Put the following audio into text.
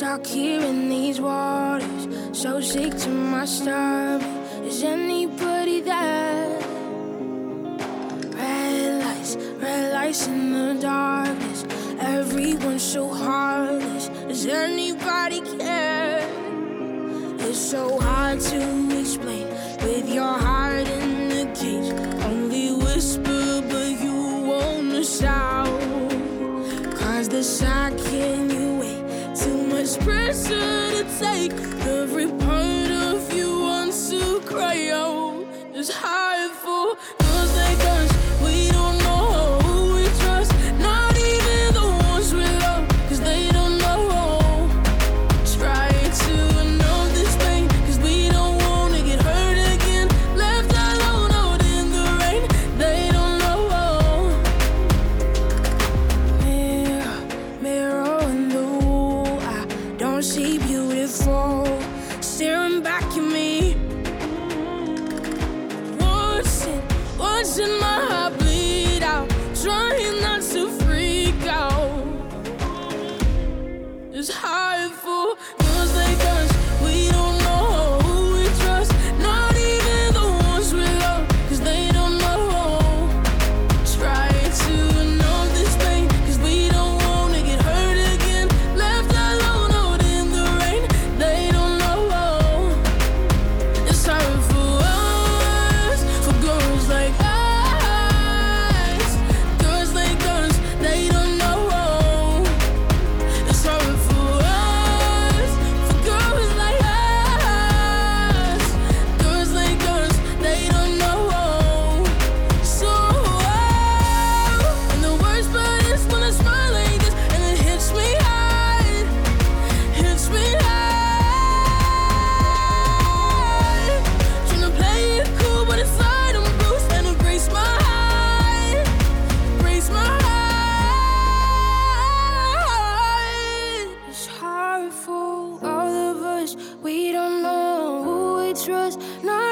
stuck here in these waters, so sick to my stomach. Is anybody there? Red lights in the darkness. Everyone's so heartless. Does anybody care? It's so hard to explain with your heart in the cage. Only whisper, but you wanna shout. Cause the shock in you way too much pressure to take. Every part of you wants to cry out. It's hard for girls like us. We don't know who we trust, not even the ones we love, cause they don't know. Try to know this pain, cause we don't wanna get hurt again. Left alone out in the rain, they don't know. Mirror in the wall, I don't see beautiful staring back at me. Watching my heart bleed out, trying not to freak out. It's hard for girls like us. We don't know who we trust, not even the ones we love, cause they don't know. Try to know this pain, cause we don't wanna get hurt again. Left alone out in the rain, they don't know. It's hard for us, for girls like us. We don't know who we trust, not